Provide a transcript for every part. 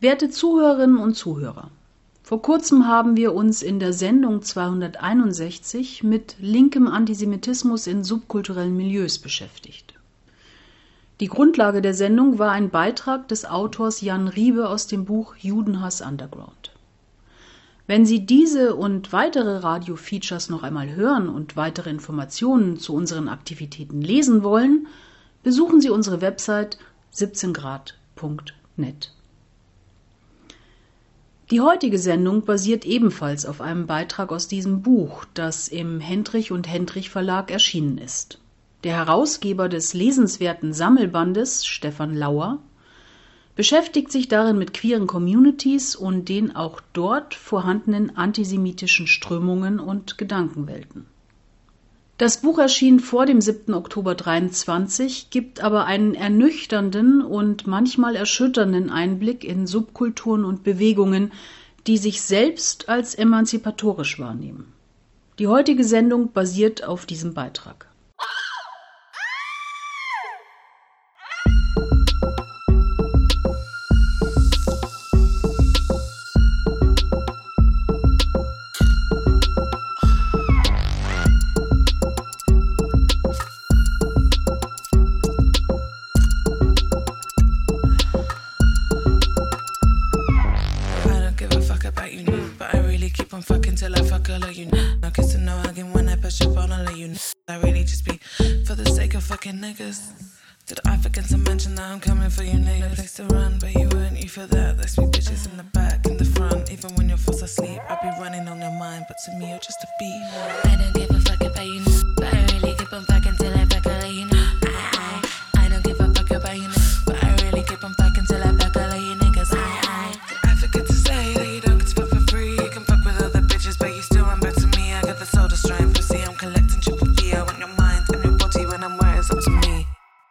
Werte Zuhörerinnen und Zuhörer, vor kurzem haben wir uns in der Sendung 261 mit linkem Antisemitismus in subkulturellen Milieus beschäftigt. Die Grundlage der Sendung war ein Beitrag des Autors Jan Riebe aus dem Buch Judenhass Underground. Wenn Sie diese und weitere Radio-Features noch einmal hören und weitere Informationen zu unseren Aktivitäten lesen wollen, besuchen Sie unsere Website 17grad.net. Die heutige Sendung basiert ebenfalls auf einem Beitrag aus diesem Buch, das im Hendrich und Hendrich Verlag erschienen ist. Der Herausgeber des lesenswerten Sammelbandes, Stefan Lauer, beschäftigt sich darin mit queeren Communities und den auch dort vorhandenen antisemitischen Strömungen und Gedankenwelten. Das Buch erschien vor dem 7. Oktober 23, gibt aber einen ernüchternden und manchmal erschütternden Einblick in Subkulturen und Bewegungen, die sich selbst als emanzipatorisch wahrnehmen. Die heutige Sendung basiert auf diesem Beitrag. Did I forget to mention that I'm coming for you, nigga? Place to run, but you weren't you for that. There's me bitches in the back, in the front. Even when you're fast asleep, I be running on your mind, but to me you're just a beat. I don't give a fuck about you, but I really keep on fucking till I back all you know. I don't give a fuck about you, but I really keep on fucking till I back all you niggas. I forget to say that you don't get to fuck for free. You can fuck with other bitches, but you still run back to me. I got the soda strain, pussy, I'm collecting triple P. I want your mind and your body when I'm where it's up to me.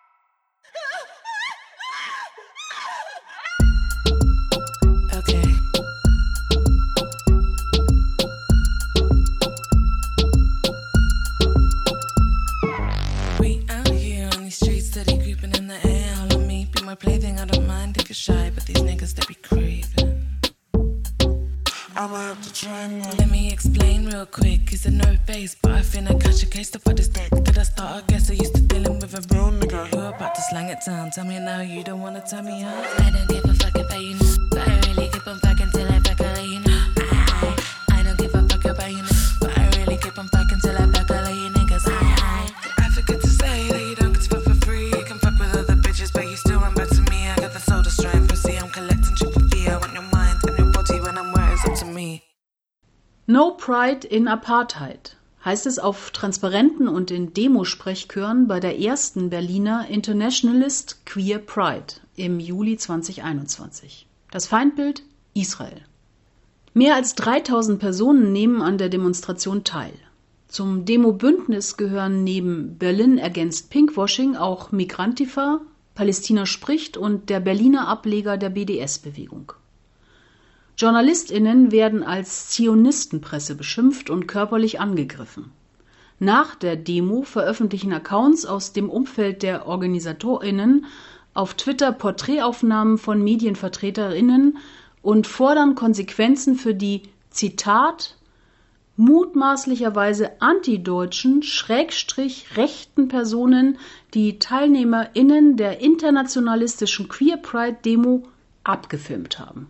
Plaything, I don't mind if you're shy, but these niggas, they be craving. I'ma have to try now. Let me explain real quick. It's a no face, but I finna catch a case to fuck this dick. Did I start? I guess I used to dealing with a real nigga. You're about to slang it down. Tell me now, you don't wanna tell me how. I don't give a fuck about you, but I really keep on fucking till I back all you know. I don't give a fuck about you, but I really keep on fucking till I back all you niggas. I forget to say that you don't get to fuck for free. You can fuck with other bitches, but you still run back to me. I got the soda strain, pussy, I'm collecting triple V. I want your mind and your body when I'm where it's up to me. No Pride in Apartheid heißt es auf Transparenten und in Demosprechchören bei der ersten Berliner Internationalist Queer Pride im Juli 2021. Das Feindbild Israel. Mehr als 3000 Personen nehmen an der Demonstration teil. Zum Demo-Bündnis gehören neben Berlin Against Pinkwashing auch Migrantifa, Palästina spricht und der Berliner Ableger der BDS-Bewegung. JournalistInnen werden als Zionistenpresse beschimpft und körperlich angegriffen. Nach der Demo veröffentlichen Accounts aus dem Umfeld der OrganisatorInnen auf Twitter Porträtaufnahmen von MedienvertreterInnen und fordern Konsequenzen für die, Zitat, mutmaßlicherweise antideutschen, rechten Personen, die TeilnehmerInnen der internationalistischen Queer Pride Demo abgefilmt haben.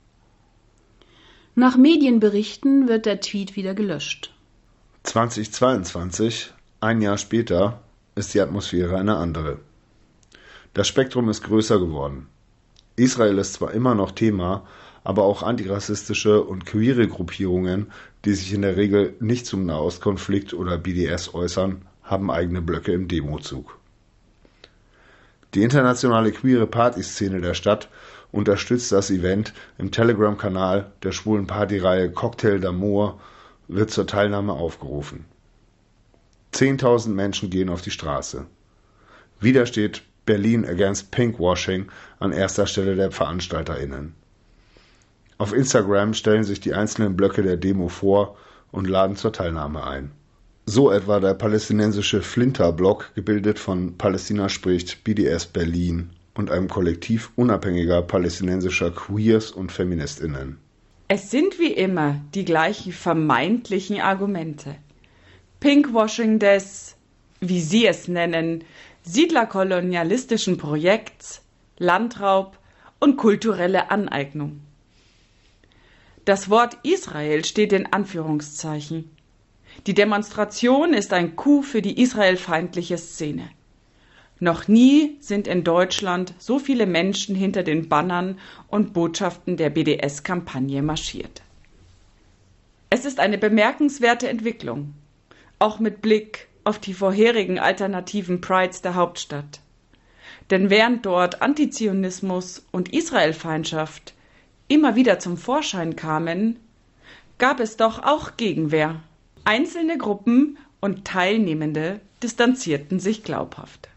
Nach Medienberichten wird der Tweet wieder gelöscht. 2022, ein Jahr später, ist die Atmosphäre eine andere. Das Spektrum ist größer geworden. Israel ist zwar immer noch Thema, aber auch antirassistische und queere Gruppierungen, die sich in der Regel nicht zum Nahostkonflikt oder BDS äußern, haben eigene Blöcke im Demozug. Die internationale queere Partyszene der Stadt unterstützt das Event. Im Telegram-Kanal der schwulen Partyreihe Cocktail d'Amour wird zur Teilnahme aufgerufen. 10.000 Menschen gehen auf die Straße. Wieder steht Berlin Against Pinkwashing an erster Stelle der VeranstalterInnen. Auf Instagram stellen sich die einzelnen Blöcke der Demo vor und laden zur Teilnahme ein. So etwa der palästinensische Flinter-Blog, gebildet von Palästina spricht, BDS Berlin und einem Kollektiv unabhängiger palästinensischer Queers und FeministInnen. Es sind wie immer die gleichen vermeintlichen Argumente. Pinkwashing des, wie Sie es nennen, siedlerkolonialistischen Projekts, Landraub und kulturelle Aneignung. Das Wort Israel steht in Anführungszeichen. Die Demonstration ist ein Coup für die israelfeindliche Szene. Noch nie sind in Deutschland so viele Menschen hinter den Bannern und Botschaften der BDS-Kampagne marschiert. Es ist eine bemerkenswerte Entwicklung, auch mit Blick auf die vorherigen alternativen Prides der Hauptstadt. Denn während dort Antizionismus und Israelfeindschaft immer wieder zum Vorschein kamen, gab es doch auch Gegenwehr. Einzelne Gruppen und Teilnehmende distanzierten sich glaubhaft.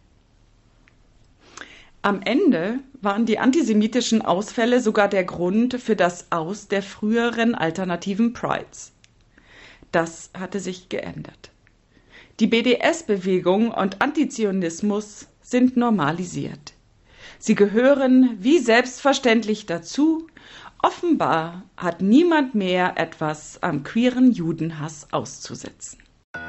Am Ende waren die antisemitischen Ausfälle sogar der Grund für das Aus der früheren alternativen Prides. Das hatte sich geändert. Die BDS-Bewegung und Antizionismus sind normalisiert. Sie gehören wie selbstverständlich dazu. Offenbar hat niemand mehr etwas am queeren Judenhass auszusetzen.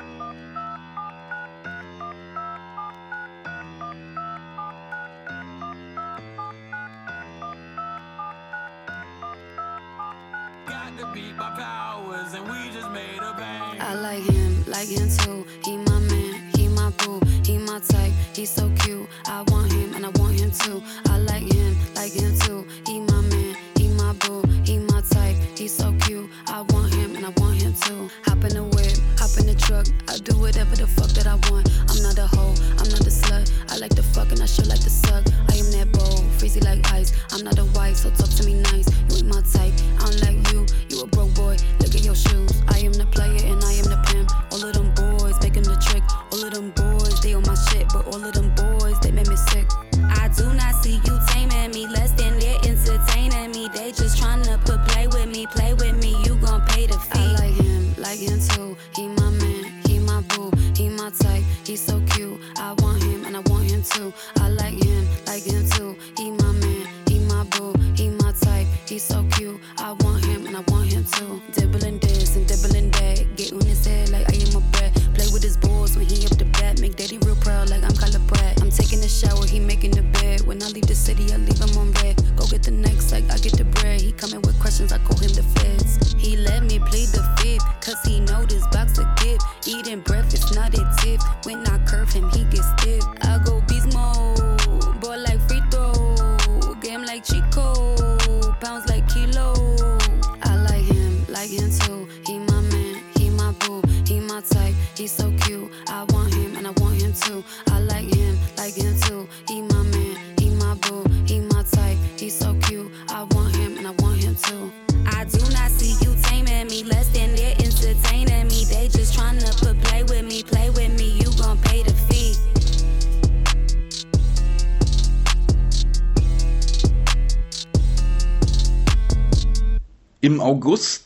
I like him too. He my man, he my boo, he my type, he's so cute. I want him and I want him too. I like him too. He my man, he my boo, he my type, he's so cute. I want him and I want him too. Hop in the whip, hop in the truck, I do whatever the fuck that I want. I'm not a hoe, I'm not a slut. I like to fuck and I sure like to suck. I am that bold, freezy like ice. I'm not a wife, so talk to me nice. You ain't my type, I don't like you. You a broke boy, look at your shoes. I am the player and I am the pimp. All of them boys making the trick. All of them boys, they on my shit, but all of them boys, they make me sick. I do not see you taming me, less than they're entertaining me. They just tryna play with me, you gon' pay the fee. I like him too. He my man, he my boo, he my type, he's so cute. I want him and I want him too. I like him too. He my man, he my boo, he my type, he's so cute. I want him and I want him too. Dibbling this and dibbling that, get on his head like I am a brat. Play with his balls when he up the bat, make daddy real proud like I'm Kyla Pratt. I'm taking a shower, he making the bed. When I leave the city, I leave him on red. Go get the next like I get the bread. He coming with questions, I call him the feds. He let me plead the fifth, cause he know this box a gift. Eating breakfast, not a tip. When I curve him, he gets stiff. I go beast mode, boy like free throw. Game like Chico, pounds like kilo. I like him too. He my man, he my boo, he my type, he's so cute. I want him and I want him too. I like him too. He my man, he my boo, he my type, he's so cute. I want him and I want him too. I do not see you taming me, less than they're entertaining me. They just tryna play with me, you gon' pay the fee. Im August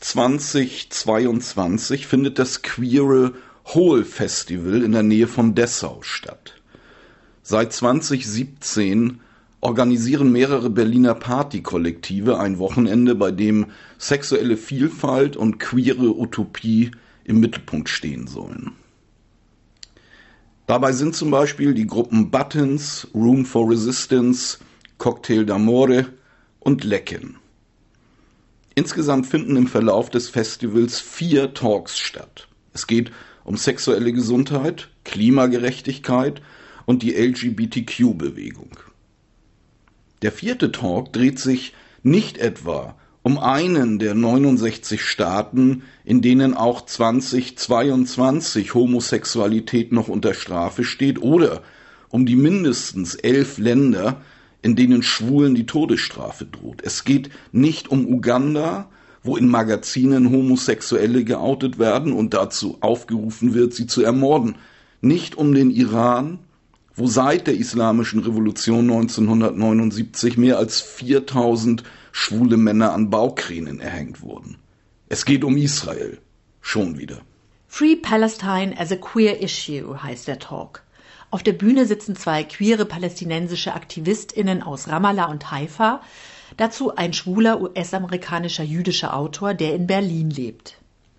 2022 findet das queere Hole Festival in der Nähe von Dessau statt. Seit 2017 organisieren mehrere Berliner Partykollektive ein Wochenende, bei dem sexuelle Vielfalt und queere Utopie im Mittelpunkt stehen sollen. Dabei sind zum Beispiel die Gruppen Buttons, Room for Resistance, Cocktail d'Amore und Lecken. Insgesamt finden im Verlauf des Festivals 4 Talks statt. Es geht um sexuelle Gesundheit, Klimagerechtigkeit und die LGBTQ-Bewegung. Der 4. Talk dreht sich nicht etwa um einen der 69 Staaten, in denen auch 2022 Homosexualität noch unter Strafe steht, oder um die mindestens 11 Länder, in denen Schwulen die Todesstrafe droht. Es geht nicht um Uganda, wo in Magazinen Homosexuelle geoutet werden und dazu aufgerufen wird, sie zu ermorden. Nicht um den Iran, wo seit der Islamischen Revolution 1979 mehr als 4000 schwule Männer an Baukränen erhängt wurden. Es geht um Israel. Schon wieder. Free Palestine as a Queer Issue heißt der Talk. Auf der Bühne sitzen 2 queere palästinensische AktivistInnen aus Ramallah und Haifa, dazu ein schwuler US-amerikanischer jüdischer Autor, der in Berlin lebt.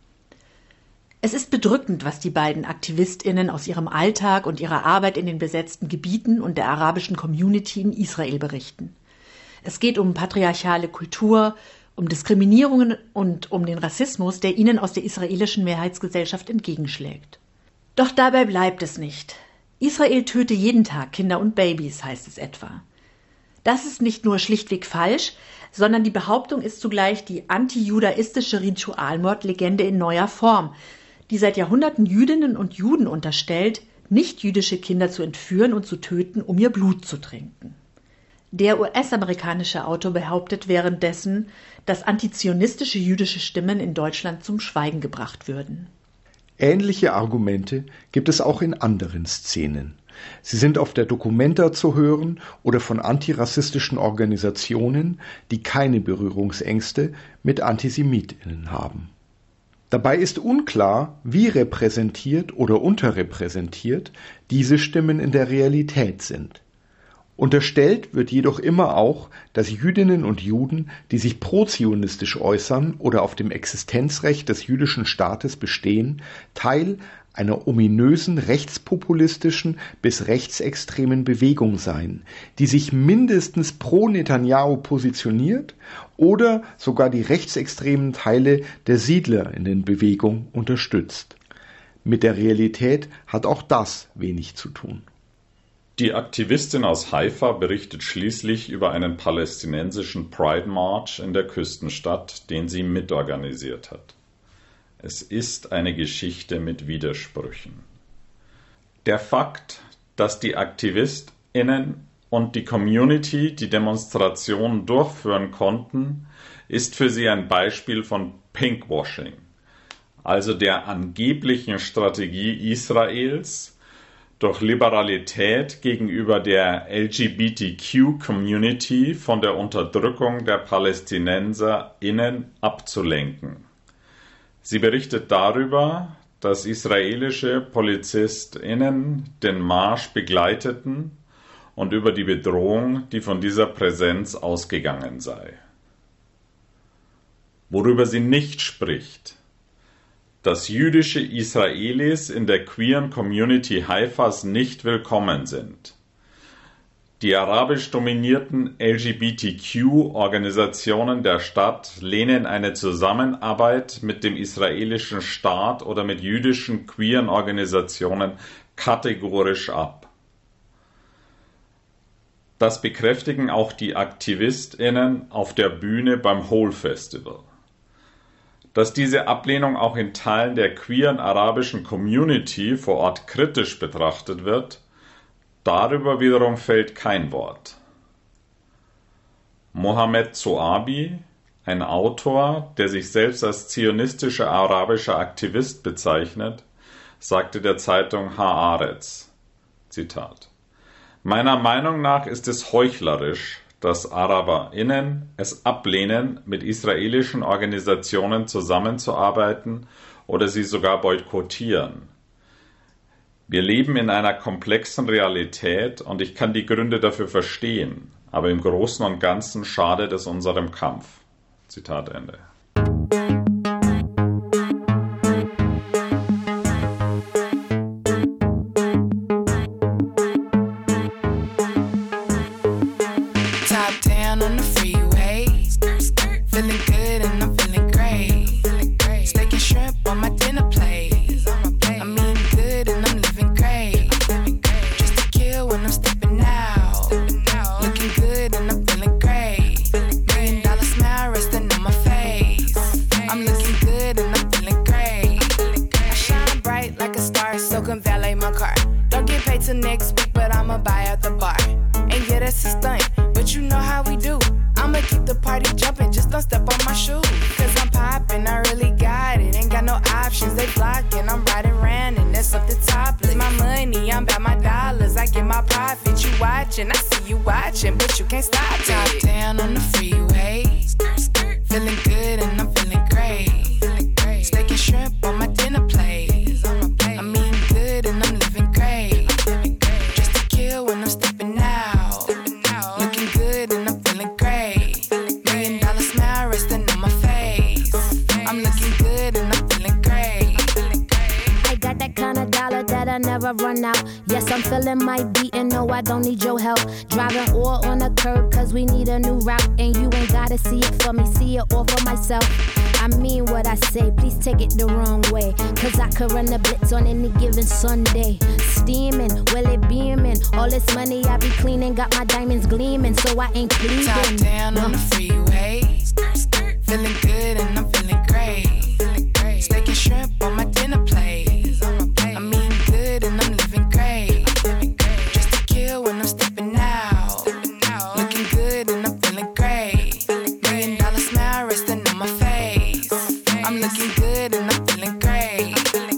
Es ist bedrückend, was die beiden AktivistInnen aus ihrem Alltag und ihrer Arbeit in den besetzten Gebieten und der arabischen Community in Israel berichten. Es geht um patriarchale Kultur, um Diskriminierungen und um den Rassismus, der ihnen aus der israelischen Mehrheitsgesellschaft entgegenschlägt. Doch dabei bleibt es nicht. Israel töte jeden Tag Kinder und Babys, heißt es etwa. Das ist nicht nur schlichtweg falsch, sondern die Behauptung ist zugleich die antijudaistische Ritualmordlegende in neuer Form, die seit Jahrhunderten Jüdinnen und Juden unterstellt, nicht-jüdische Kinder zu entführen und zu töten, um ihr Blut zu trinken. Der US-amerikanische Autor behauptet währenddessen, dass antizionistische jüdische Stimmen in Deutschland zum Schweigen gebracht würden. Ähnliche Argumente gibt es auch in anderen Szenen. Sie sind auf der Documenta zu hören oder von antirassistischen Organisationen, die keine Berührungsängste mit AntisemitInnen haben. Dabei ist unklar, wie repräsentiert oder unterrepräsentiert diese Stimmen in der Realität sind. Unterstellt wird jedoch immer auch, dass Jüdinnen und Juden, die sich prozionistisch äußern oder auf dem Existenzrecht des jüdischen Staates bestehen, Teil einer ominösen rechtspopulistischen bis rechtsextremen Bewegung seien, die sich mindestens pro Netanyahu positioniert oder sogar die rechtsextremen Teile der SiedlerInnen-Bewegung unterstützt. Mit der Realität hat auch das wenig zu tun. Die Aktivistin aus Haifa berichtet schließlich über einen palästinensischen Pride March in der Küstenstadt, den sie mitorganisiert hat. Es ist eine Geschichte mit Widersprüchen. Der Fakt, dass die AktivistInnen und die Community die Demonstrationen durchführen konnten, ist für sie ein Beispiel von Pinkwashing, also der angeblichen Strategie Israels, durch Liberalität gegenüber der LGBTQ-Community von der Unterdrückung der PalästinenserInnen abzulenken. Sie berichtet darüber, dass israelische PolizistInnen den Marsch begleiteten und über die Bedrohung, die von dieser Präsenz ausgegangen sei. Worüber sie nicht spricht, dass jüdische Israelis in der queeren Community Haifas nicht willkommen sind. Die arabisch dominierten LGBTQ-Organisationen der Stadt lehnen eine Zusammenarbeit mit dem israelischen Staat oder mit jüdischen queeren Organisationen kategorisch ab. Das bekräftigen auch die AktivistInnen auf der Bühne beim Hole Festival. Dass diese Ablehnung auch in Teilen der queeren arabischen Community vor Ort kritisch betrachtet wird, darüber wiederum fällt kein Wort. Mohamed Zoabi, ein Autor, der sich selbst als zionistischer arabischer Aktivist bezeichnet, sagte der Zeitung Haaretz, Zitat: Meiner Meinung nach ist es heuchlerisch, dass AraberInnen es ablehnen, mit israelischen Organisationen zusammenzuarbeiten oder sie sogar boykottieren. Wir leben in einer komplexen Realität und ich kann die Gründe dafür verstehen, aber im Großen und Ganzen schadet es unserem Kampf. Zitat Ende. never run out. Yes, I'm feeling my beat and no, I don't need your help. Driving all on the curb cause we need a new route. And you ain't gotta see it for me, see it all for myself. I mean what I say, please take it the wrong way. Cause I could run the blitz on any given Sunday. Steaming, will it beaming? All this money I be cleaning, got my diamonds gleaming, so I ain't pleading. Top down on the freeway, feeling good and I'm feeling great. Steak and shrimp on my dinner plate. I'm eating good and I'm living great. Just to kill when I'm stepping out. Looking good and I'm feeling great. $1 million smile resting on my face. I'm looking good and I'm feeling great.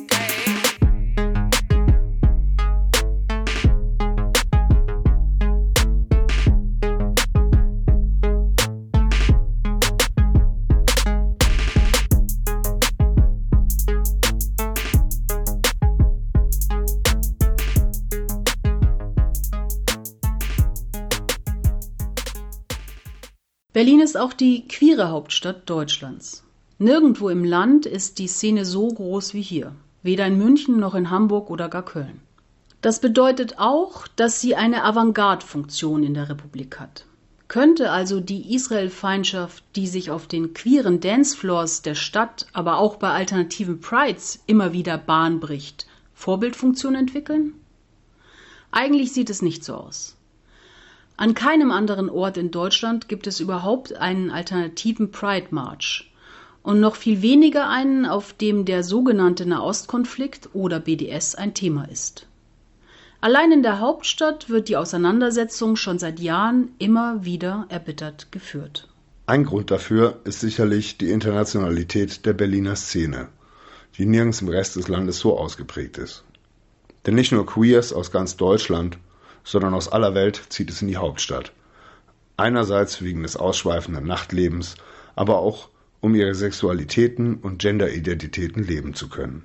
Berlin ist auch die queere Hauptstadt Deutschlands. Nirgendwo im Land ist die Szene so groß wie hier. Weder in München noch in Hamburg oder gar Köln. Das bedeutet auch, dass sie eine Avantgarde-Funktion in der Republik hat. Könnte also die Israel-Feindschaft, die sich auf den queeren Dancefloors der Stadt, aber auch bei alternativen Prides immer wieder Bahn bricht, Vorbildfunktion entwickeln? Eigentlich sieht es nicht so aus. An keinem anderen Ort in Deutschland gibt es überhaupt einen alternativen Pride-March und noch viel weniger einen, auf dem der sogenannte Nahostkonflikt oder BDS ein Thema ist. Allein in der Hauptstadt wird die Auseinandersetzung schon seit Jahren immer wieder erbittert geführt. Ein Grund dafür ist sicherlich die Internationalität der Berliner Szene, die nirgends im Rest des Landes so ausgeprägt ist. Denn nicht nur Queers aus ganz Deutschland, sondern aus aller Welt zieht es in die Hauptstadt. Einerseits wegen des ausschweifenden Nachtlebens, aber auch um ihre Sexualitäten und Genderidentitäten leben zu können.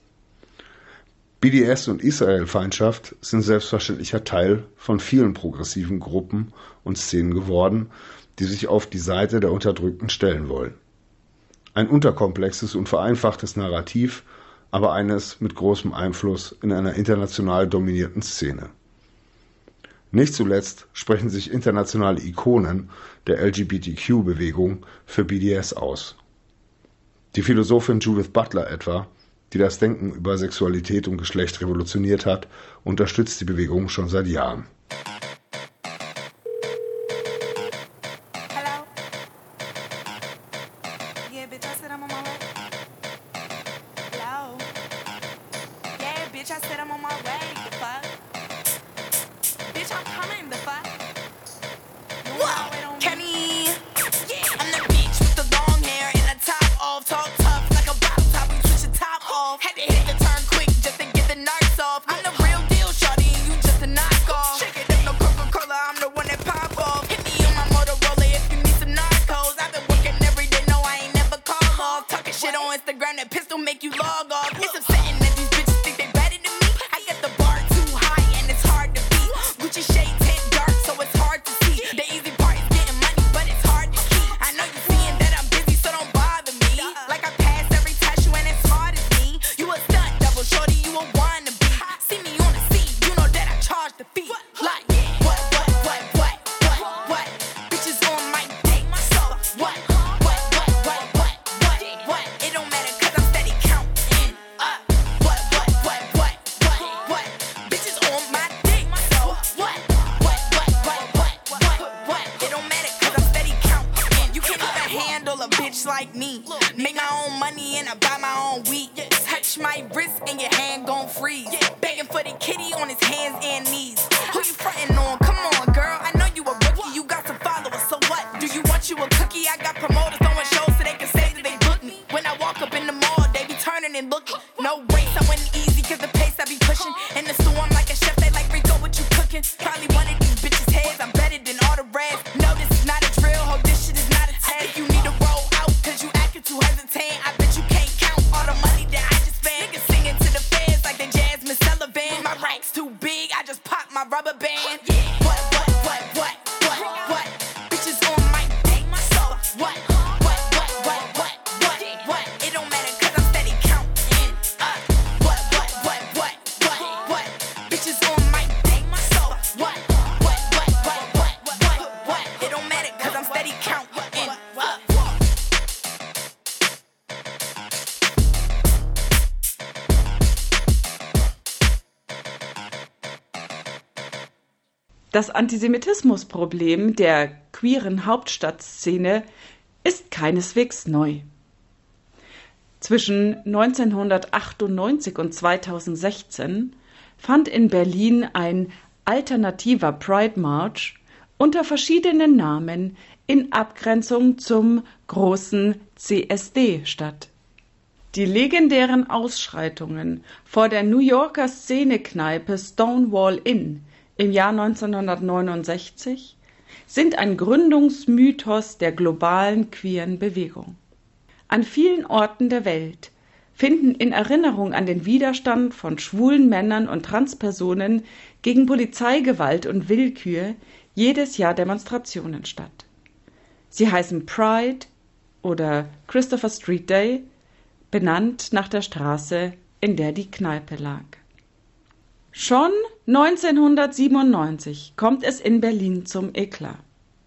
BDS und Israel-Feindschaft sind selbstverständlicher Teil von vielen progressiven Gruppen und Szenen geworden, die sich auf die Seite der Unterdrückten stellen wollen. Ein unterkomplexes und vereinfachtes Narrativ, aber eines mit großem Einfluss in einer international dominierten Szene. Nicht zuletzt sprechen sich internationale Ikonen der LGBTQ-Bewegung für BDS aus. Die Philosophin Judith Butler etwa, die das Denken über Sexualität und Geschlecht revolutioniert hat, unterstützt die Bewegung schon seit Jahren. Hello? Yeah, bitch, I said I'm on my way. Hello? Yeah, bitch, I said I'm on my way. The fuck? Bitch, I'm coming. The fuck? Whoa, Kenny. Yeah, I'm the bitch with the long hair and the top off. Talk tough like a bottle top. We switch the top off. Had to hit the turn quick just to get the narcs off. I'm the real deal, shawty, and you just a knockoff. Shake it up, no Coca-Cola, I'm the one that pop off. Hit me on my Motorola if you need some narcos. I've been working every day, no, I ain't never call off. Talking shit on Instagram, that pistol make you log off. It's upsetting that these bitches think they better than me. I got the bar too high and it's hard to beat. Gucci shades hit dark, so it's hard to see. The easy part is getting money, but it's hard to keep. I know you seeing that I'm busy, so don't bother me. Like I pass every test, you ain't as smart as me. You a stunt double, shorty, you a wannabe. See me on the scene, you know that I charge the fee. Like, what? Bitches on my dick, so what? It don't matter 'cause I'm steady counting up. What? Bitches on my dick, so what? It don't matter 'cause I'm steady counting. You can't even handle a bitch like me. Make my own money and I buy my own weed. Touch my wrist and your hand gon' freeze. Begging for the kitty on his hands and knees. Who you frontin' on? Come on, girl. I know you a rookie. You got some followers, so what? Do you want you a cookie? I got promoters throwing shows so they can say that they booked me. When I walk up in the mall, they be turning and looking. No race, I went easy 'cause the pace I be pushing. In the store, I'm like a chef. They like, Rico, what you cooking? Probably one of these bitches' heads. I'm better than all the rest. No, this is not a drill. Ho, this shit is not a test. If you need to roll out 'cause you acting too hesitant, I bet you can't count all the money that I just spent. Niggas singing to the feds like they Jasmine Sullivan. My rack's too big, I just popped my rubber band. What? Bitches on my dick, so what? It don't matter 'cause I'm steady counting up. What? Das Antisemitismusproblem der queeren Hauptstadtszene ist keineswegs neu. Zwischen 1998 und 2016 fand in Berlin ein alternativer Pride March unter verschiedenen Namen in Abgrenzung zum großen CSD statt. Die legendären Ausschreitungen vor der New Yorker Szenekneipe Stonewall Inn im Jahr 1969 sind ein Gründungsmythos der globalen queeren Bewegung. An vielen Orten der Welt finden in Erinnerung an den Widerstand von schwulen Männern und Transpersonen gegen Polizeigewalt und Willkür jedes Jahr Demonstrationen statt. Sie heißen Pride oder Christopher Street Day, benannt nach der Straße, in der die Kneipe lag. Schon 1997 kommt es in Berlin zum Eklat.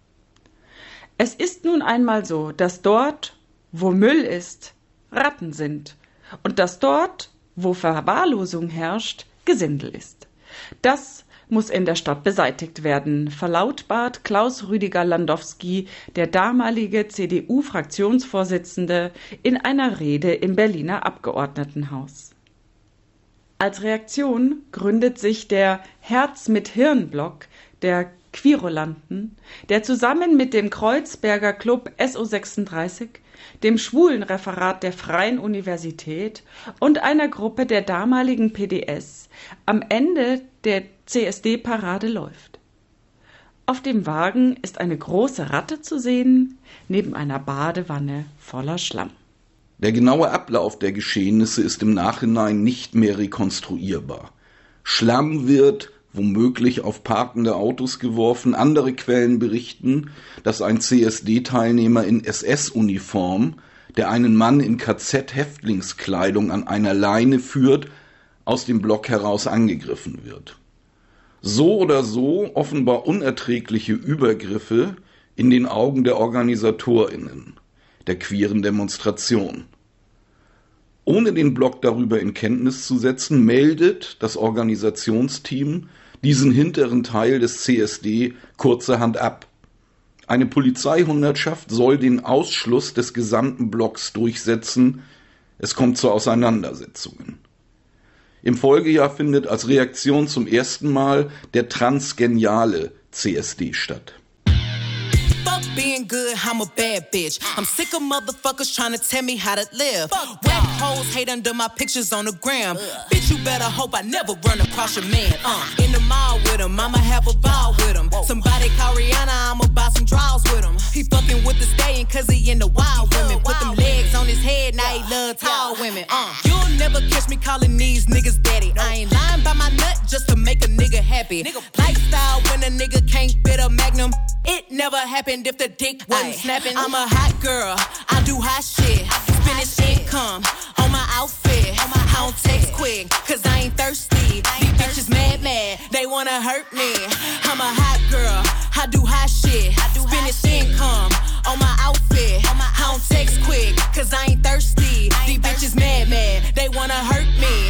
Es ist nun einmal so, dass dort, wo Müll ist, Ratten sind und dass dort, wo Verwahrlosung herrscht, Gesindel ist. Das muss in der Stadt beseitigt werden, verlautbart Klaus Rüdiger Landowski, der damalige CDU-Fraktionsvorsitzende, in einer Rede im Berliner Abgeordnetenhaus. Als Reaktion gründet sich der Herz mit Hirn-Block der Queerulanten, der zusammen mit dem Kreuzberger Club SO36, dem Schwulenreferat der Freien Universität und einer Gruppe der damaligen PDS am Ende der CSD-Parade läuft. Auf dem Wagen ist eine große Ratte zu sehen, neben einer Badewanne voller Schlamm. Der genaue Ablauf der Geschehnisse ist im Nachhinein nicht mehr rekonstruierbar. Schlamm wird womöglich auf parkende Autos geworfen. Andere Quellen berichten, dass ein CSD-Teilnehmer in SS-Uniform, der einen Mann in KZ-Häftlingskleidung an einer Leine führt, aus dem Block heraus angegriffen wird. So oder so offenbar unerträgliche Übergriffe in den Augen der OrganisatorInnen der queeren Demonstration. Ohne den Block darüber in Kenntnis zu setzen, meldet das Organisationsteam diesen hinteren Teil des CSD kurzerhand ab. Eine Polizeihundertschaft soll den Ausschluss des gesamten Blocks durchsetzen. Es kommt zu Auseinandersetzungen. Im Folgejahr findet als Reaktion zum ersten Mal der transgeniale CSD statt. Fuck being good, I'm a bad bitch. I'm sick of motherfuckers trying to tell me how to live. Whack hoes hate under my pictures on the gram. Bitch, you better hope I never run across your man. In the mall with him, I'ma have a ball with him. Somebody call Rihanna, I'ma buy some draws with him. He fucking with the stallion cause he into wild women. Put them legs on his head, now he love tall women. You'll never catch me calling these niggas daddy. I ain't lying by my nut just to make a nigga happy. Lifestyle when a nigga can't fit a magnum. It never happened if the dick wasn't snapping. I'm a hot girl, I do hot shit. Spanish income on my outfit. I don't text quick, cause I ain't thirsty. These bitches mad, they wanna hurt me. I'm a hot girl, I do hot shit. Spanish income on my outfit. I don't text quick, cause I ain't thirsty. These bitches mad, they wanna hurt me.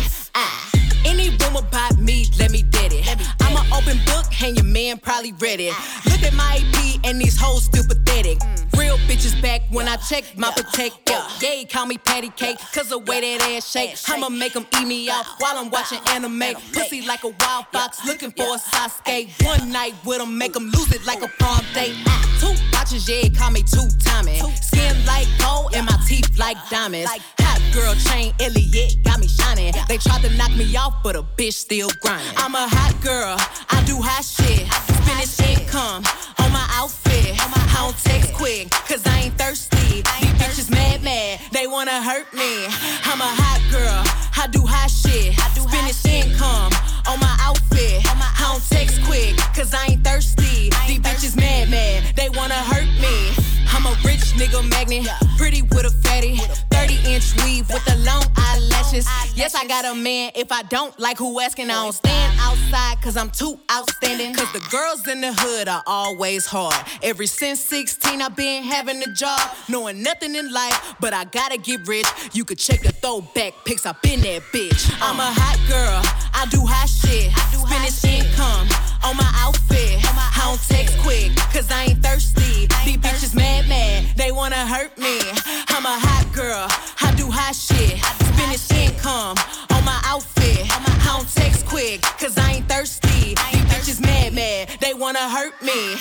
Any rumor about me, let me dead it. I'm an open book, and your man probably read it. Look at my EP, and these hoes still pathetic. Real bitches back when I check my protect. Yeah, call me patty cake, cause the way that ass shake. I'ma make them eat me out while I'm watching anime. Pussy like a wild fox, looking for a Sasuke. One night with them, make them lose it like a prom date. 2 watches, yeah, call me two-timing. Skin like gold, and my teeth like diamonds. Hot girl chain, Elliot, got me shining. They tried to knock me off, but a bitch still grinding. I'm a hot girl, I do hot shit. Spanish income on my outfit. I don't text quick, cause I ain't thirsty. These bitches mad, they wanna hurt me. I'm a hot girl, I do hot shit. Spanish income on my outfit. I don't text quick, cause I ain't thirsty. These bitches mad, they wanna hurt me. I'm a rich nigga magnet, pretty with a fatty. 30-inch weave with the long eyelashes. options. Yes, I got a man. If I don't like who asking, I don't stand outside cause I'm too outstanding. Cause the girls in the hood are always hard. Ever since 16, I've been having a job, knowing nothing in life, but I gotta get rich. You could check the throwback pics, I've been that bitch. I'm a hot girl, I do hot shit. Finish income on my outfit. I don't text quick, cause I ain't thirsty. These bitches mad, they wanna hurt me. I'm a hot girl, I do hot shit. Finish income on my outfit. I don't text quick, cause I ain't thirsty. These bitches mad, they wanna hurt me.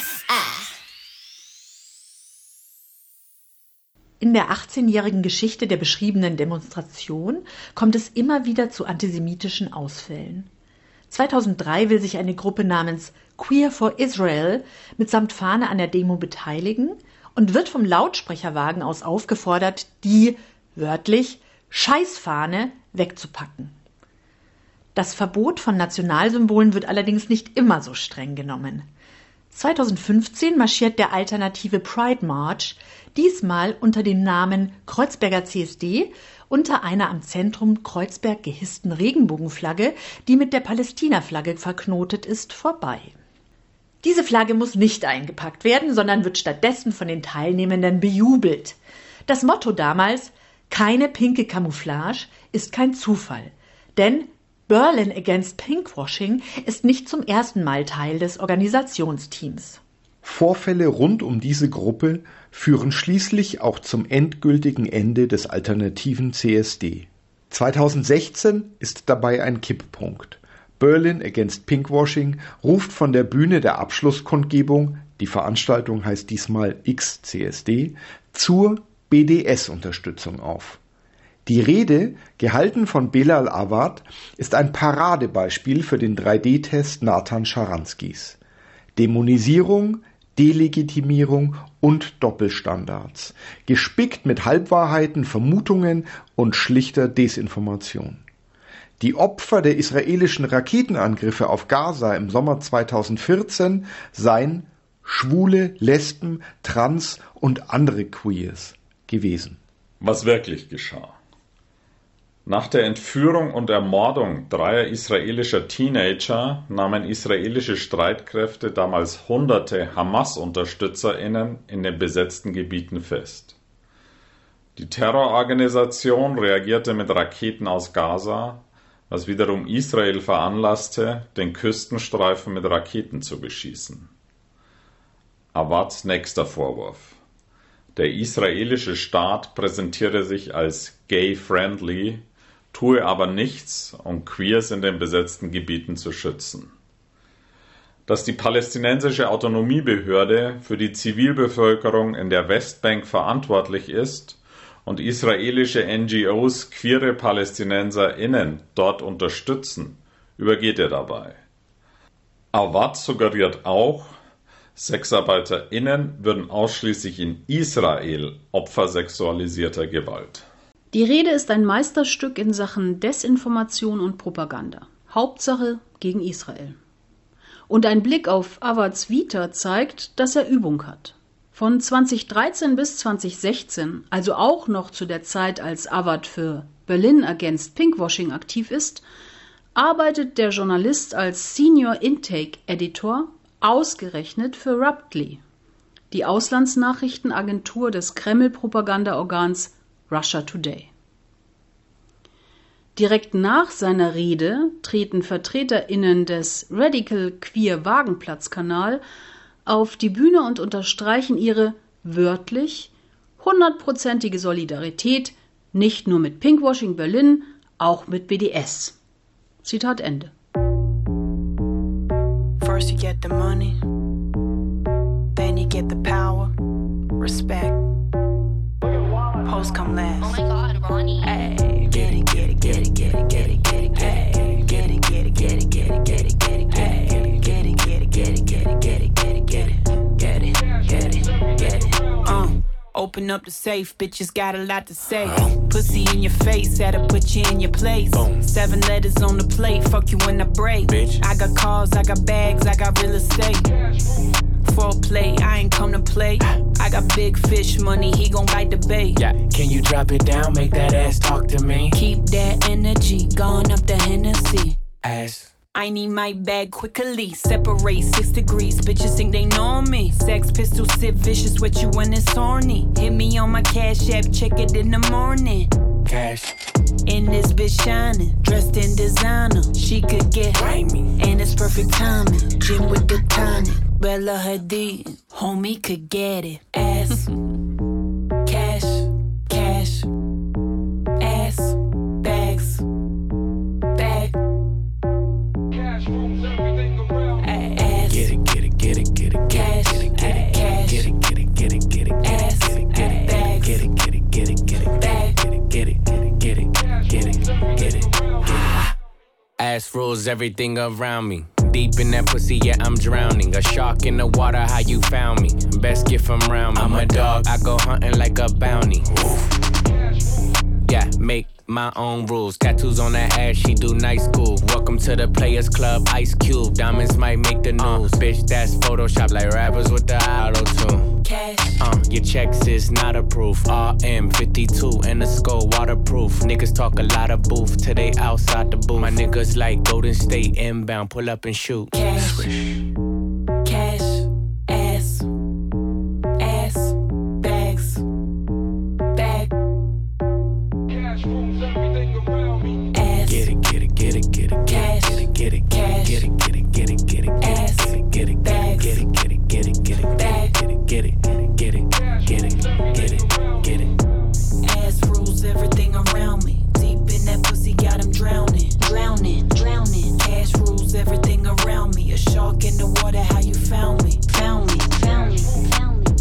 In der 18-jährigen Geschichte der beschriebenen Demonstration kommt es immer wieder zu antisemitischen Ausfällen. 2003 will sich eine Gruppe namens Queer for Israel mitsamt Fahne an der Demo beteiligen und wird vom Lautsprecherwagen aus aufgefordert, die, wörtlich, Scheißfahne wegzupacken. Das Verbot von Nationalsymbolen wird allerdings nicht immer so streng genommen. 2015 marschiert der alternative Pride March, diesmal unter dem Namen Kreuzberger CSD, unter einer am Zentrum Kreuzberg gehissten Regenbogenflagge, die mit der Palästina-Flagge verknotet ist, vorbei. Diese Flagge muss nicht eingepackt werden, sondern wird stattdessen von den Teilnehmenden bejubelt. Das Motto damals, keine pinke Camouflage, ist kein Zufall, denn Berlin Against Pinkwashing ist nicht zum ersten Mal Teil des Organisationsteams. Vorfälle rund um diese Gruppe führen schließlich auch zum endgültigen Ende des alternativen CSD. 2016 ist dabei ein Kipppunkt. Berlin Against Pinkwashing ruft von der Bühne der Abschlusskundgebung, die Veranstaltung heißt diesmal XCSD, zur BDS-Unterstützung auf. Die Rede, gehalten von Belal Awad, ist ein Paradebeispiel für den 3D-Test Nathan Scharanskis. Dämonisierung, Delegitimierung und Doppelstandards, gespickt mit Halbwahrheiten, Vermutungen und schlichter Desinformation. Die Opfer der israelischen Raketenangriffe auf Gaza im Sommer 2014 seien Schwule, Lesben, Trans und andere Queers gewesen. Was wirklich geschah. Nach der Entführung und Ermordung 3 israelischer Teenager nahmen israelische Streitkräfte damals hunderte Hamas-UnterstützerInnen in den besetzten Gebieten fest. Die Terrororganisation reagierte mit Raketen aus Gaza, was wiederum Israel veranlasste, den Küstenstreifen mit Raketen zu beschießen. Awads nächster Vorwurf. Der israelische Staat präsentiere sich als gay-friendly, tue aber nichts, um Queers in den besetzten Gebieten zu schützen. Dass die palästinensische Autonomiebehörde für die Zivilbevölkerung in der Westbank verantwortlich ist und israelische NGOs queere PalästinenserInnen dort unterstützen, übergeht er dabei. Awad suggeriert auch, SexarbeiterInnen würden ausschließlich in Israel Opfer sexualisierter Gewalt. Die Rede ist ein Meisterstück in Sachen Desinformation und Propaganda. Hauptsache gegen Israel. Und ein Blick auf Awads Vita zeigt, dass er Übung hat. Von 2013 bis 2016, also auch noch zu der Zeit, als Awad für Berlin Against Pinkwashing aktiv ist, arbeitet der Journalist als Senior Intake Editor ausgerechnet für Ruptly, die Auslandsnachrichtenagentur des Kreml-Propagandaorgans Russia Today. Direkt nach seiner Rede treten VertreterInnen des Radical Queer Wagenplatz-Kanal auf die Bühne und unterstreichen ihre wörtlich 100%ige Solidarität nicht nur mit Pinkwashing Berlin, auch mit BDS. Zitat Ende. First you get the money, then you get the power, respect. Post come last. Oh my God, Ronnie. Hey, get it, get it, get it, get it, get it, get it, hey, get it, get it, get it, get it, get it, get it, hey, get it, get it, get it, get it, get it, get it, get it, get it, get it, get it. Open up the safe, bitches got a lot to say. Pussy in your face, had to put you in your place. 7 letters on the plate, fuck you when I break. I got cars, I got bags, I got real estate. foreplay. I ain't come to play. I got big fish money, he gon' bite the bait. Yeah, can you drop it down, make that ass talk to me? Keep that energy, going up the Hennessy. Ass. I need my bag quickly, separate 6 degrees, bitches think they know me. Sex pistol, sip vicious, with you when it's horny. Hit me on my cash app, check it in the morning. Cash. And this bitch shining, dressed in designer. She could get grimy, and it's perfect timing. Gym with the tonic, Bella Hadid, homie could get it. Ass, cash, cash, ass, bags, bag. Cash rules everything around. Ass, get it, get it, get it, get it, cash, get it, get it, cash, get it, get it, get it, get it, ass, get it, get it, bags, get it, get it, get it, get it, bag, get it, get it, get it, get it, get it, get it, get it. Ass rules everything around me. Deep in that pussy, yeah, I'm drowning. A shark in the water, how you found me? Best gift from round me. I'm a dog, I go hunting like a bounty. Yeah, make my own rules. Tattoos on that ass, she do night school. Welcome to the Players Club, Ice Cube. Diamonds might make the news. Bitch, that's Photoshop like rappers with the auto-tune. cash. Your checks is not approved. RM52 and the skull waterproof. Niggas talk a lot of booth till they outside the booth. My niggas like Golden State inbound, pull up and shoot. Cash, cash, ass, ass, bags, bag. Cash rules everything around me. Ass, get it, get it, get it, get it, cash, get it, get it, cash, get it, get it, get it, get it, ass, get it, get it, bags, get it, get it, get it, get it, bag, get it, get it, get it, get it, get it, get it. Ass rules everything around me. Deep in that pussy, got him drowning, drowning, drowning. Cash rules everything around me. A shark in the water, how you found me, found me, found me, found me,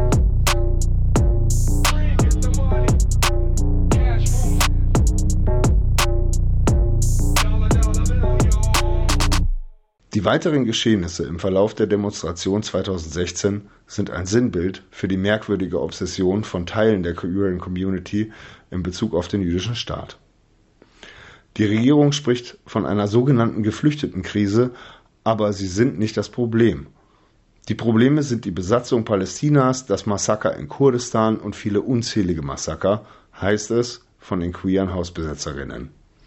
Die weiteren Geschehnisse im Verlauf der Demonstration 2016 sind ein Sinnbild für die merkwürdige Obsession von Teilen der queeren Community in Bezug auf den jüdischen Staat. Die Regierung spricht von einer sogenannten Geflüchtetenkrise, aber sie sind nicht das Problem. Die Probleme sind die Besatzung Palästinas, das Massaker in Kurdistan und viele unzählige Massaker, heißt es von den queeren Hausbesetzerinnen.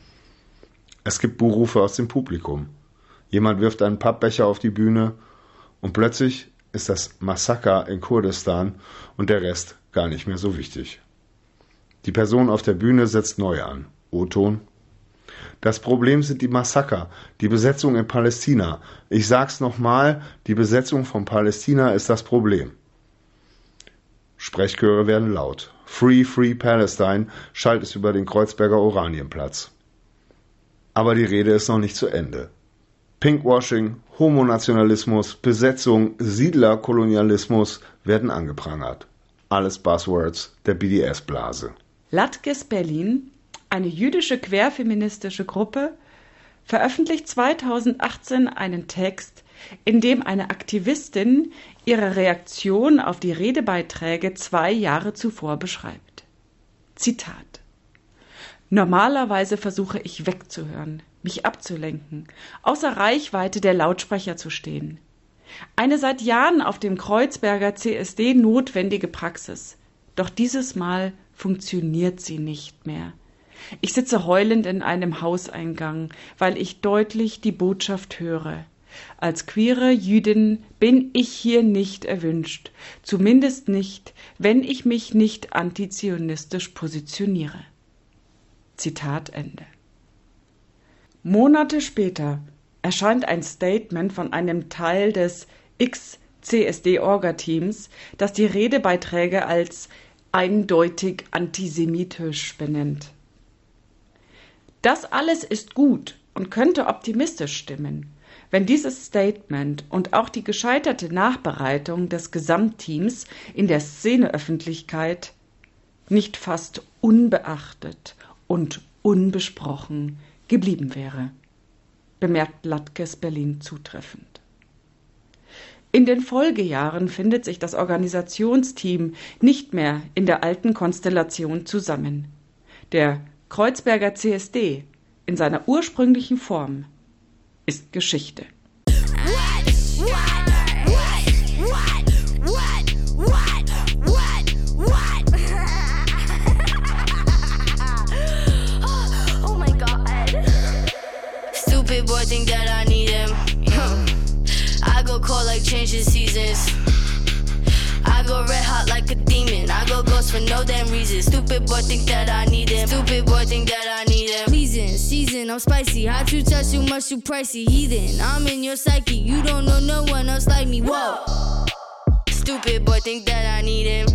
Es gibt Buhrufe aus dem Publikum. Jemand wirft einen Pappbecher auf die Bühne und plötzlich ist das Massaker in Kurdistan und der Rest gar nicht mehr so wichtig. Die Person auf der Bühne setzt neu an. O-Ton. Das Problem sind die Massaker, die Besetzung in Palästina. Ich sag's nochmal, die Besetzung von Palästina ist das Problem. Sprechchöre werden laut. Free, Free Palestine schallt es über den Kreuzberger Oranienplatz. Aber die Rede ist noch nicht zu Ende. Pinkwashing, Homonationalismus, Besetzung, Siedlerkolonialismus werden angeprangert. Alles Buzzwords der BDS-Blase. Latkes Berlin, eine jüdische querfeministische Gruppe, veröffentlicht 2018 einen Text, in dem eine Aktivistin ihre Reaktion auf die Redebeiträge 2 Jahre zuvor beschreibt. Zitat: Normalerweise versuche ich wegzuhören, mich abzulenken, außer Reichweite der Lautsprecher zu stehen. Eine seit Jahren auf dem Kreuzberger CSD notwendige Praxis. Doch dieses Mal funktioniert sie nicht mehr. Ich sitze heulend in einem Hauseingang, weil ich deutlich die Botschaft höre. Als queere Jüdin bin ich hier nicht erwünscht, zumindest nicht, wenn ich mich nicht antizionistisch positioniere. Zitat Ende. Monate später erscheint ein Statement von einem Teil des X-CSD-Orga-Teams, das die Redebeiträge als eindeutig antisemitisch benennt. Das alles ist gut und könnte optimistisch stimmen, wenn dieses Statement und auch die gescheiterte Nachbereitung des Gesamtteams in der Szeneöffentlichkeit nicht fast unbeachtet und unbesprochen geblieben wäre, bemerkt Latkes Berlin zutreffend. In den Folgejahren findet sich das Organisationsteam nicht mehr in der alten Konstellation zusammen. Der Kreuzberger CSD in seiner ursprünglichen Form ist Geschichte. What? reasons. I go red hot like a demon. I go ghost for no damn reason. Stupid boy think that I need him. Stupid boy think that I need him. Pleasing, season, I'm spicy. Hot you touch too much, you pricey. Heathen, I'm in your psyche. You don't know no one else like me. Whoa. Stupid boy think that I need him.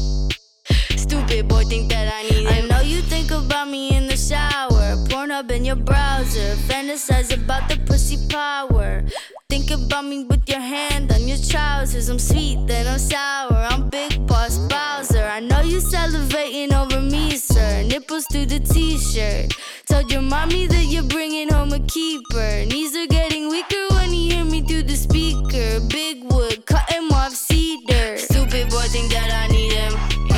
Stupid boy think that I need him. I know you think about me in the shower. Pornhub in your browser. Fantasize about the pussy power. Think about me with your hand on your trousers. I'm sweet, then I'm sour. I'm Big Boss Bowser. I know you salivating over me, sir. Nipples through the t-shirt. Told your mommy that you're bringing home a keeper. Knees are getting weaker when you hear me through the speaker. Big wood, cut him off cedar. Stupid boy think that I need him.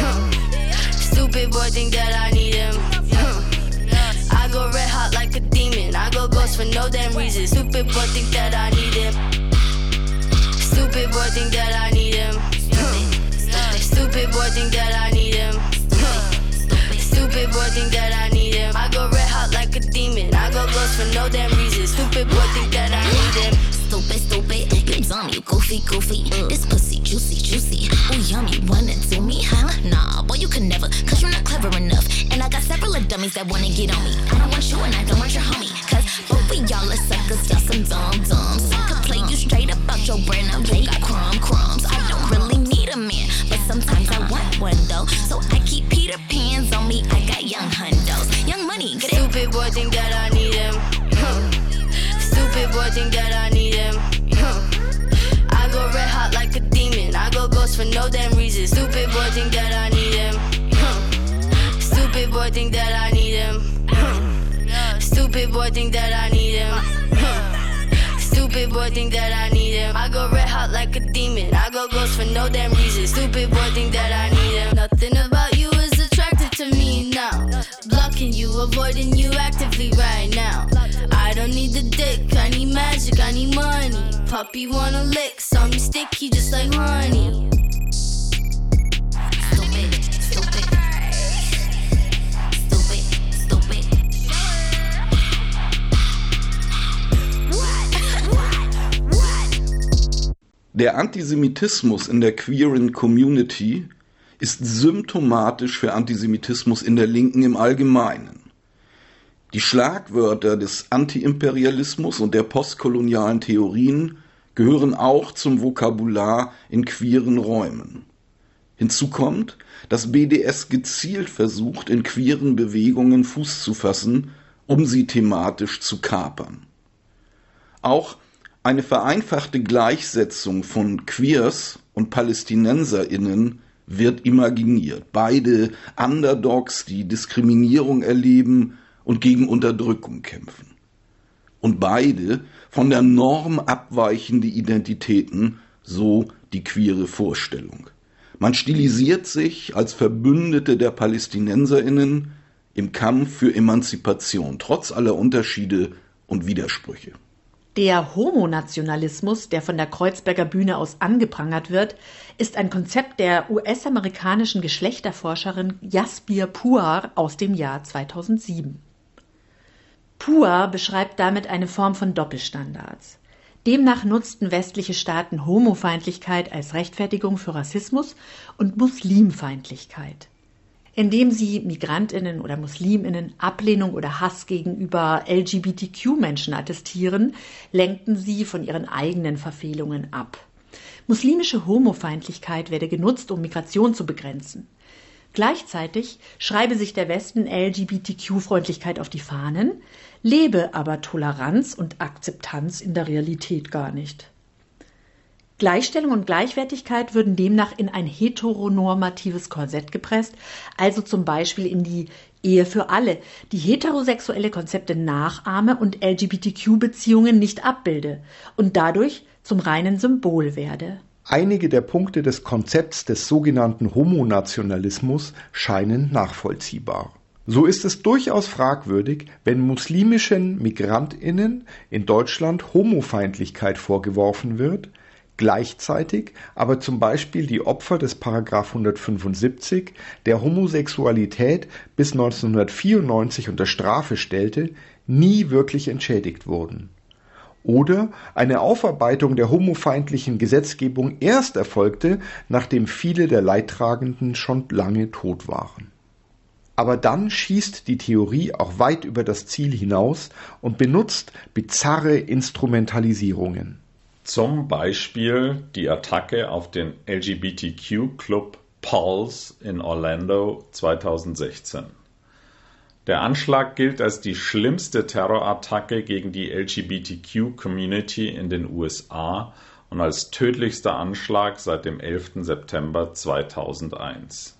Stupid boy think that I need him. I go red hot like a demon. I go ghost for no damn reason. Stupid boy think that I need him. Stupid boy think that I need him. Stupid boy think that I need him. Stupid boy think that I need him. I go red hot like a demon. I go ghost for no damn reason. Stupid boy think that I need him. Stupid, stupid, you dumb, you goofy, goofy. This pussy juicy, juicy. Oh yummy, wanna do me, huh? Nah, boy you can never, cause you're not clever enough. And I got several of dummies that wanna get on me. I don't want you and I don't want your homie. Cause both of y'all are suckers, y'all some dumb-dumbs. I could play you straight up out your brain, now you got crumbs. I don't really need a man, but sometimes I want one though. So I keep Peter Pans on me, I got young hundos. Young money, get it? Stupid boy think that I need him. Stupid boy think that I need him. I go red hot like a demon. I go ghost for no damn reason. Stupid boy think that I need him. Stupid boy think that I need him. Stupid boy think that I need him. Stupid boy think that I need him. I go red hot like a demon. I go ghost for no damn reason. Stupid boy think that I need him. Nothing about you is attractive to me now. Blocking you, avoiding you actively right now. I don't need the dick, I need magic, I need money. Puppy wanna lick, saw me sticky just like honey. Stupid, stupid. Stupid, stupid. Der Antisemitismus in der queeren Community ist symptomatisch für Antisemitismus in der Linken im Allgemeinen. Die Schlagwörter des Antiimperialismus und der postkolonialen Theorien gehören auch zum Vokabular in queeren Räumen. Hinzu kommt, dass BDS gezielt versucht, in queeren Bewegungen Fuß zu fassen, um sie thematisch zu kapern. Auch eine vereinfachte Gleichsetzung von Queers und PalästinenserInnen wird imaginiert. Beide Underdogs, die Diskriminierung erleben und gegen Unterdrückung kämpfen. Und beide von der Norm abweichende Identitäten, so die queere Vorstellung. Man stilisiert sich als Verbündete der PalästinenserInnen im Kampf für Emanzipation, trotz aller Unterschiede und Widersprüche. Der Homonationalismus, der von der Kreuzberger Bühne aus angeprangert wird, ist ein Konzept der US-amerikanischen Geschlechterforscherin Jaspir Puar aus dem Jahr 2007. Puar beschreibt damit eine Form von Doppelstandards. Demnach nutzten westliche Staaten Homofeindlichkeit als Rechtfertigung für Rassismus und Muslimfeindlichkeit. Indem sie MigrantInnen oder MuslimInnen Ablehnung oder Hass gegenüber LGBTQ-Menschen attestieren, lenkten sie von ihren eigenen Verfehlungen ab. Muslimische Homofeindlichkeit werde genutzt, um Migration zu begrenzen. Gleichzeitig schreibe sich der Westen LGBTQ-Freundlichkeit auf die Fahnen, lebe aber Toleranz und Akzeptanz in der Realität gar nicht. Gleichstellung und Gleichwertigkeit würden demnach in ein heteronormatives Korsett gepresst, also zum Beispiel in die Ehe für alle, die heterosexuelle Konzepte nachahme und LGBTQ-Beziehungen nicht abbilde und dadurch zum reinen Symbol werde. Einige der Punkte des Konzepts des sogenannten Homonationalismus scheinen nachvollziehbar. So ist es durchaus fragwürdig, wenn muslimischen MigrantInnen in Deutschland Homofeindlichkeit vorgeworfen wird, gleichzeitig aber zum Beispiel die Opfer des § 175, der Homosexualität bis 1994 unter Strafe stellte, nie wirklich entschädigt wurden. Oder eine Aufarbeitung der homofeindlichen Gesetzgebung erst erfolgte, nachdem viele der Leidtragenden schon lange tot waren. Aber dann schießt die Theorie auch weit über das Ziel hinaus und benutzt bizarre Instrumentalisierungen. Zum Beispiel die Attacke auf den LGBTQ-Club Pulse in Orlando 2016. Der Anschlag gilt als die schlimmste Terrorattacke gegen die LGBTQ-Community in den USA und als tödlichster Anschlag seit dem 11. September 2001.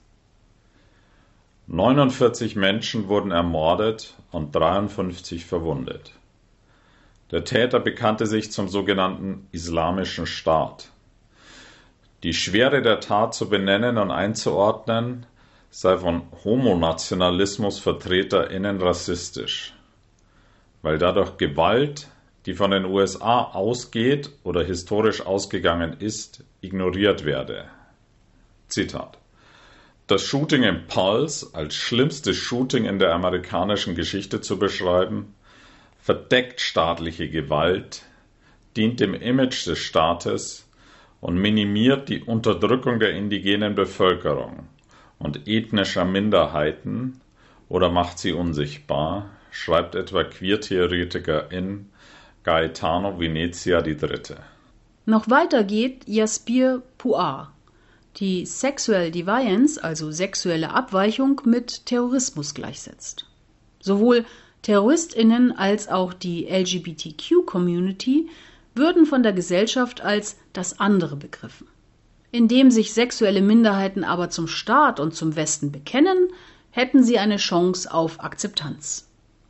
49 Menschen wurden ermordet und 53 verwundet. Der Täter bekannte sich zum sogenannten Islamischen Staat. Die Schwere der Tat zu benennen und einzuordnen, sei von Homonationalismus-VertreterInnen rassistisch, weil dadurch Gewalt, die von den USA ausgeht oder historisch ausgegangen ist, ignoriert werde. Zitat: Das Shooting im Pulse als schlimmstes Shooting in der amerikanischen Geschichte zu beschreiben, verdeckt staatliche Gewalt, dient dem Image des Staates und minimiert die Unterdrückung der indigenen Bevölkerung und ethnischer Minderheiten oder macht sie unsichtbar, schreibt etwa Queertheoretikerin Gaetano Venezia III. Noch weiter geht Jaspir Puar, die Sexual Deviance, also sexuelle Abweichung, mit Terrorismus gleichsetzt. Sowohl TerroristInnen als auch die LGBTQ-Community würden von der Gesellschaft als das andere begriffen. Indem sich sexuelle Minderheiten aber zum Staat und zum Westen bekennen, hätten sie eine Chance auf Akzeptanz.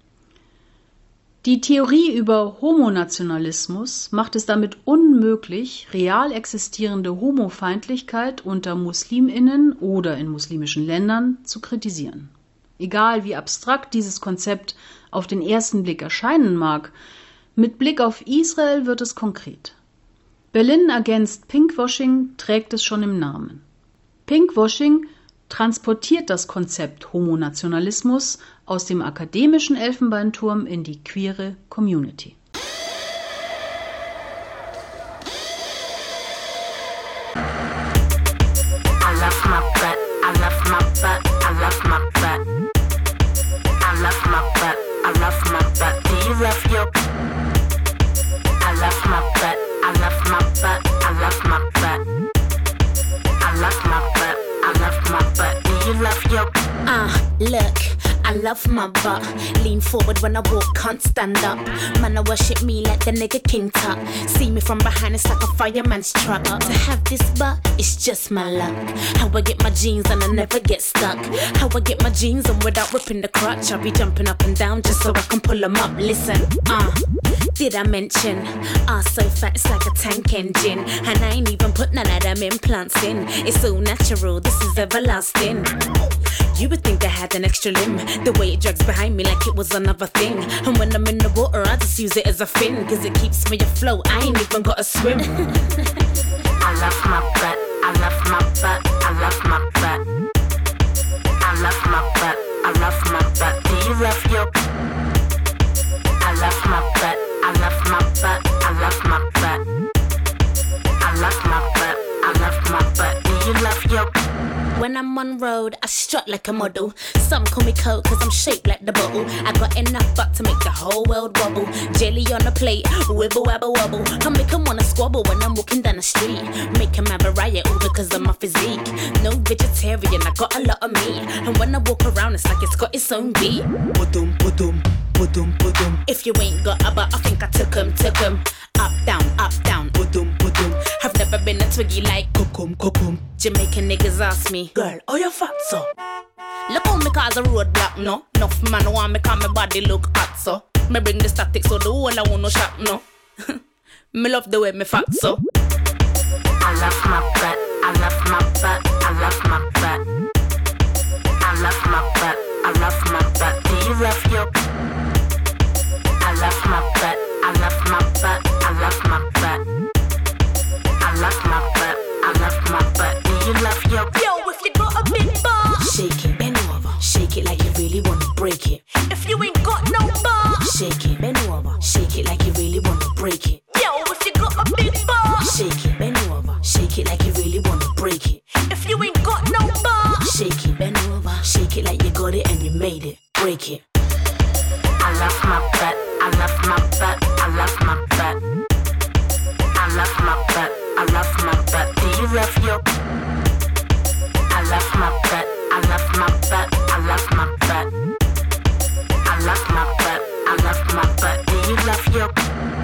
Die Theorie über Homonationalismus macht es damit unmöglich, real existierende Homofeindlichkeit unter MuslimInnen oder in muslimischen Ländern zu kritisieren. Egal wie abstrakt dieses Konzept auf den ersten Blick erscheinen mag, mit Blick auf Israel wird es konkret. Berlin Against Pinkwashing trägt es schon im Namen. Pinkwashing transportiert das Konzept Homonationalismus aus dem akademischen Elfenbeinturm in die queere Community. Look, I love my butt. Lean forward when I walk, can't stand up. Man, I worship me like the nigga King Tut. See me from behind, it's like a fireman's truck. To have this butt, it's just my luck. How I get my jeans and I never get stuck. How I get my jeans on without ripping the crotch. I'll be jumping up and down just so I can pull them up. Listen, did I mention? So fat, it's like a tank engine. And I ain't even put none of them implants in. It's all natural, this is everlasting. You would think I had an extra limb. The way it drags behind me like it was another thing. And when I'm in the water, I just use it as a fin. Cause it keeps me afloat, I ain't even gotta swim. I love my butt, I love my butt, I love my butt. I love my butt, I love my butt. Do you love your butt? I love my butt, I love my butt, I love my butt. I love my butt, I love my butt. Do you love your butt? When I'm on road, I strut like a model. Some call me coke cause I'm shaped like the bottle. I got enough butt to make the whole world wobble. Jelly on a plate, wibble wabble wobble. I make them wanna squabble when I'm walking down the street. Make them have a riot all because of my physique. No vegetarian, I got a lot of meat. And when I walk around, it's like it's got its own beat. Ba-dum, ba-dum, ba-dum, ba-dum. If you ain't got a butt, I think I took 'em. Up, down, ba-dum, ba-dum. I've never been a twiggy like kokum, kokum. Jamaican niggas ask me, girl, oh you fat so? Look how me cause a roadblock, no? Enough man want me cause my body look hot so. Me bring the static so the whole I want no shop, no? Me love the way me fat so. I love my butt, I love my butt, I love my butt. I love my butt, I love my butt. Do you love your butt? I love my butt, I love my butt, I love my butt. I love my butt, I love my butt. Do you love your butt? Yo, if you got a big butt, shake it, bend over. Shake it like you really want to break it. If you ain't got no butt, shake it, bend over. Shake it like you really want to break it. like you really wanna break it. If you ain't got no bar, shake it, bend over, shake it like you got it and you made it. Break it. I love my butt, I love my butt, I love my butt. I love my butt, I love my butt. Do you love your? I love my butt, I love my butt, I love my butt. I love my butt, I love my butt. Do you love your?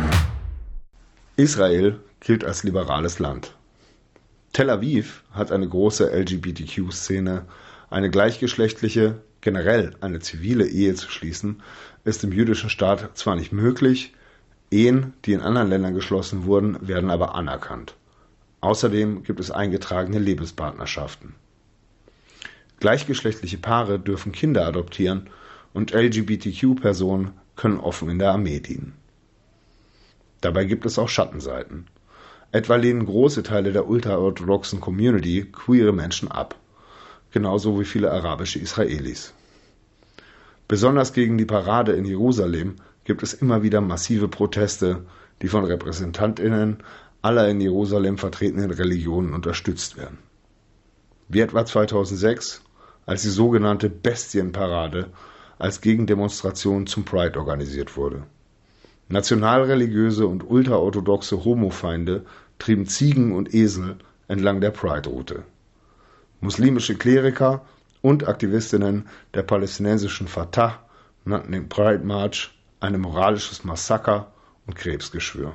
Israel gilt als liberales Land. Tel Aviv hat eine große LGBTQ-Szene. Eine gleichgeschlechtliche, generell eine zivile Ehe zu schließen, ist im jüdischen Staat zwar nicht möglich, Ehen, die in anderen Ländern geschlossen wurden, werden aber anerkannt. Außerdem gibt es eingetragene Lebenspartnerschaften. Gleichgeschlechtliche Paare dürfen Kinder adoptieren und LGBTQ-Personen können offen in der Armee dienen. Dabei gibt es auch Schattenseiten. Etwa lehnen große Teile der ultraorthodoxen Community queere Menschen ab, genauso wie viele arabische Israelis. Besonders gegen die Parade in Jerusalem gibt es immer wieder massive Proteste, die von RepräsentantInnen aller in Jerusalem vertretenen Religionen unterstützt werden. Wie etwa 2006, als die sogenannte Bestienparade als Gegendemonstration zum Pride organisiert wurde. Nationalreligiöse und ultraorthodoxe Homofeinde trieben Ziegen und Esel entlang der Pride-Route. Muslimische Kleriker und Aktivistinnen der palästinensischen Fatah nannten den Pride-March ein moralisches Massaker und Krebsgeschwür.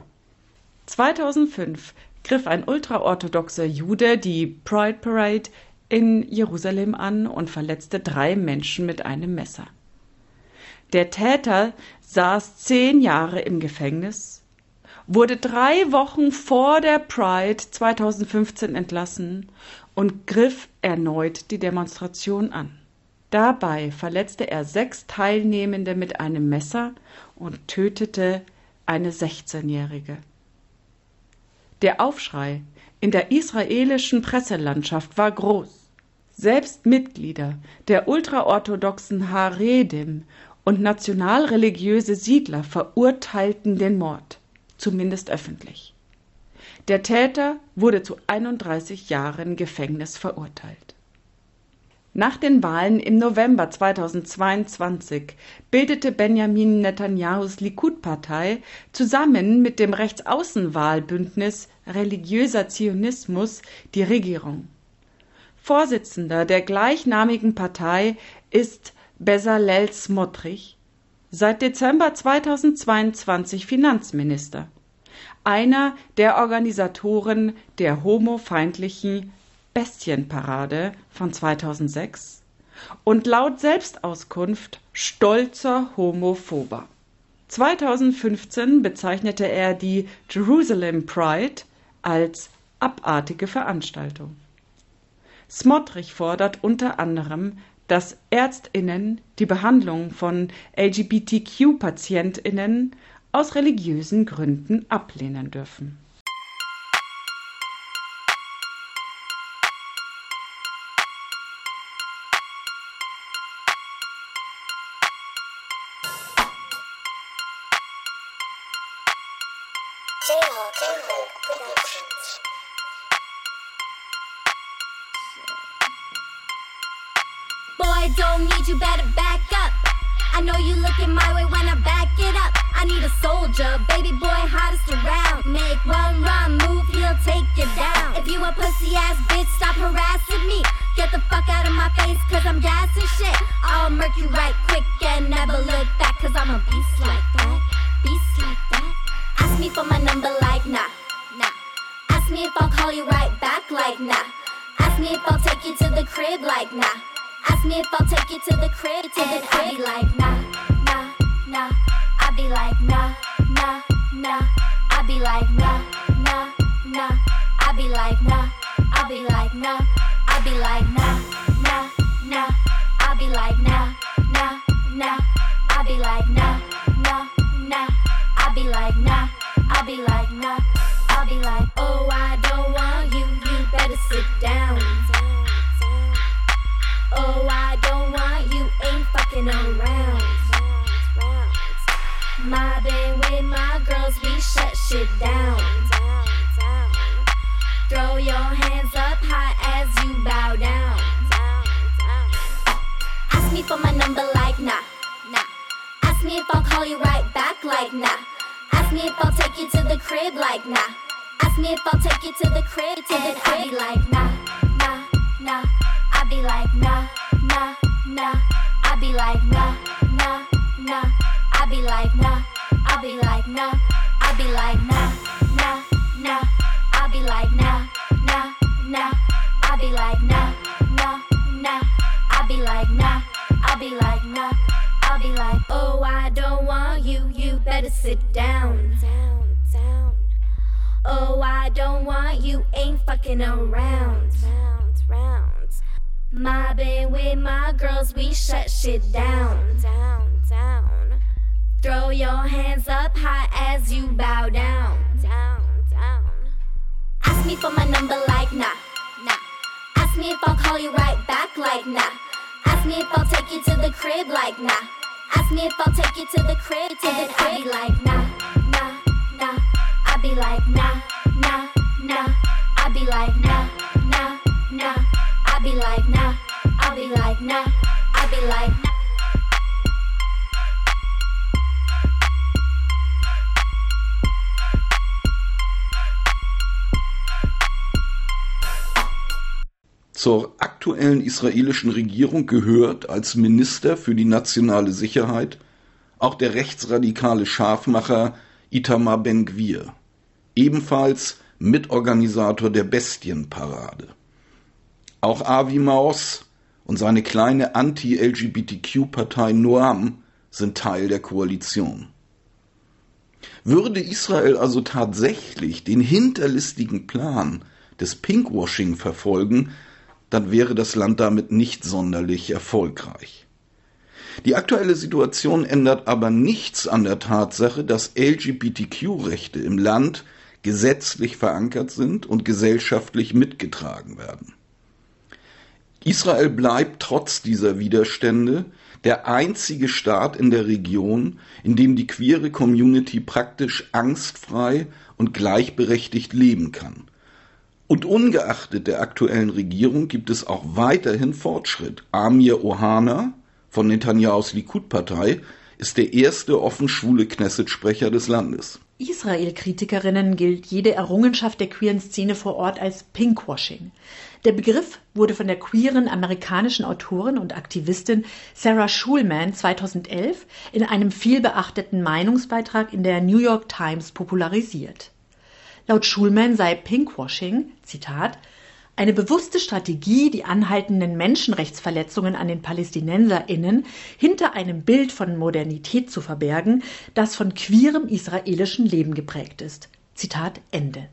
2005 griff ein ultraorthodoxer Jude die Pride Parade in Jerusalem an und verletzte 3 Menschen mit einem Messer. Der Täter saß 10 Jahre im Gefängnis, wurde 3 Wochen vor der Pride 2015 entlassen und griff erneut die Demonstration an. Dabei verletzte er 6 Teilnehmende mit einem Messer und tötete eine 16-Jährige. Der Aufschrei in der israelischen Presselandschaft war groß. Selbst Mitglieder der ultraorthodoxen Haredim und nationalreligiöse Siedler verurteilten den Mord, zumindest öffentlich. Der Täter wurde zu 31 Jahren Gefängnis verurteilt. Nach den Wahlen im November 2022 bildete Benjamin Netanyahus Likud-Partei zusammen mit dem Rechtsaußenwahlbündnis Religiöser Zionismus die Regierung. Vorsitzender der gleichnamigen Partei ist Bezalel Smotrich, seit Dezember 2022 Finanzminister, einer der Organisatoren der homofeindlichen Bestienparade von 2006 und laut Selbstauskunft stolzer Homophober. 2015 bezeichnete er die Jerusalem Pride als abartige Veranstaltung. Smotrich fordert unter anderem, dass ÄrztInnen die Behandlung von LGBTQ-PatientInnen aus religiösen Gründen ablehnen dürfen. Boy, don't need you, better back up. I know you looking my way when I back it up. I need a soldier, baby boy, hottest around. Make one wrong move, he'll take you down. If you a pussy ass bitch, stop harassing me. Get the fuck out of my face, cause I'm gassing shit. I'll murk you right quick and never look back, cause I'm a beast like that. Beast like that. Ask me for my number like nah, nah. Ask me if I'll call you right back like nah. Ask me if I'll take you to the crib like nah. Ask me if I'll take you to the crib, I be like nah, nah, nah. I be like nah, nah, nah. I be like nah, nah, nah. I be like nah, I be like nah. I be like nah, nah, nah. I be like nah, nah, nah. I be like nah, nah, nah. I be like nah, I be like nah. I be like, oh, I don't want you, you better sit down. Oh, I don't want you, ain't fucking around. Mobbing with my girls, we shut shit down. Throw your hands like nah. Ask me if I'll take you to the crib like nah. Ask me if I'll take you to the crib, I be like nah, nah, nah. I be like nah, nah, nah. I be like nah, nah, nah. I be like nah, I be like nah. I be like nah, nah, nah. I be like nah, nah, nah. I be like nah, nah, nah. I be like nah, I be like nah. I'll be like, oh, I don't want you, you better sit down. Down, down. Oh, I don't want you, ain't fucking around. Round, round. Mobbing with my girls, we shut shit down. Down, down. Throw your hands up high as you bow down. Down, down. Ask me for my number like nah, nah. Ask me if I'll call you right back like nah. Ask me if I'll take you to the crib like nah. Ask me if I'll take you to the crib, I be like nah, nah, nah. I be like nah, nah, nah. I be like nah, nah, nah. I be like nah, I be like nah. I be like nah. Zur aktuellen israelischen Regierung gehört als Minister für die nationale Sicherheit auch der rechtsradikale Scharfmacher Itamar Ben-Gvir, ebenfalls Mitorganisator der Bestienparade. Auch Avi Maoz und seine kleine Anti-LGBTQ-Partei Noam sind Teil der Koalition. Würde Israel also tatsächlich den hinterlistigen Plan des Pinkwashing verfolgen, dann wäre das Land damit nicht sonderlich erfolgreich. Die aktuelle Situation ändert aber nichts an der Tatsache, dass LGBTQ-Rechte im Land gesetzlich verankert sind und gesellschaftlich mitgetragen werden. Israel bleibt trotz dieser Widerstände der einzige Staat in der Region, in dem die queere Community praktisch angstfrei und gleichberechtigt leben kann. Und ungeachtet der aktuellen Regierung gibt es auch weiterhin Fortschritt. Amir Ohana von Netanyahus Likud-Partei ist der erste offen schwule Knesset-Sprecher des Landes. Israel-Kritikerinnen gilt jede Errungenschaft der queeren Szene vor Ort als Pinkwashing. Der Begriff wurde von der queeren amerikanischen Autorin und Aktivistin Sarah Schulman 2011 in einem vielbeachteten Meinungsbeitrag in der New York Times popularisiert. Laut Schulman sei Pinkwashing, Zitat, eine bewusste Strategie, die anhaltenden Menschenrechtsverletzungen an den PalästinenserInnen hinter einem Bild von Modernität zu verbergen, das von queerem israelischen Leben geprägt ist. Zitat Ende.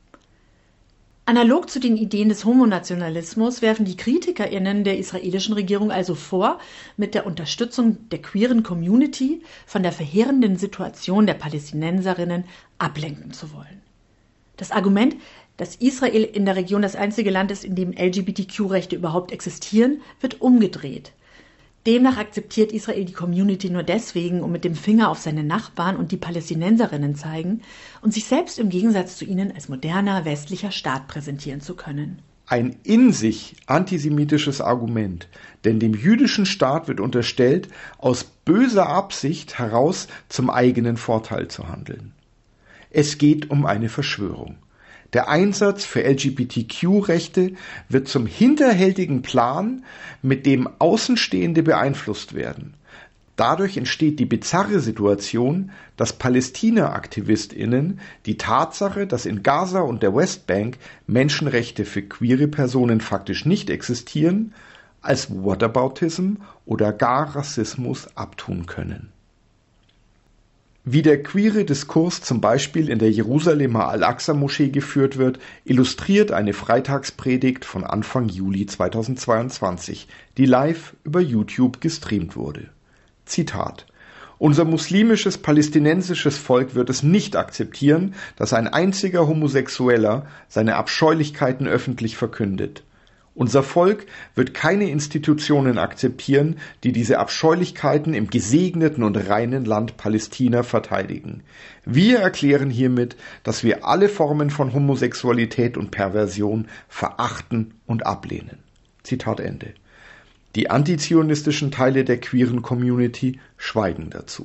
Analog zu den Ideen des Homonationalismus werfen die KritikerInnen der israelischen Regierung also vor, mit der Unterstützung der queeren Community von der verheerenden Situation der Palästinenserinnen ablenken zu wollen. Das Argument, dass Israel in der Region das einzige Land ist, in dem LGBTQ-Rechte überhaupt existieren, wird umgedreht. Demnach akzeptiert Israel die Community nur deswegen, um mit dem Finger auf seine Nachbarn und die Palästinenserinnen zeigen und sich selbst im Gegensatz zu ihnen als moderner westlicher Staat präsentieren zu können. Ein in sich antisemitisches Argument, denn dem jüdischen Staat wird unterstellt, aus böser Absicht heraus zum eigenen Vorteil zu handeln. Es geht um eine Verschwörung. Der Einsatz für LGBTQ-Rechte wird zum hinterhältigen Plan, mit dem Außenstehende beeinflusst werden. Dadurch entsteht die bizarre Situation, dass Palästina-AktivistInnen die Tatsache, dass in Gaza und der Westbank Menschenrechte für queere Personen faktisch nicht existieren, als Whataboutism oder gar Rassismus abtun können. Wie der queere Diskurs zum Beispiel in der Jerusalemer Al-Aqsa-Moschee geführt wird, illustriert eine Freitagspredigt von Anfang Juli 2022, die live über YouTube gestreamt wurde. Zitat: Unser muslimisches palästinensisches Volk wird es nicht akzeptieren, dass ein einziger Homosexueller seine Abscheulichkeiten öffentlich verkündet. Unser Volk wird keine Institutionen akzeptieren, die diese Abscheulichkeiten im gesegneten und reinen Land Palästina verteidigen. Wir erklären hiermit, dass wir alle Formen von Homosexualität und Perversion verachten und ablehnen. Zitat Ende. Die antizionistischen Teile der queeren Community schweigen dazu.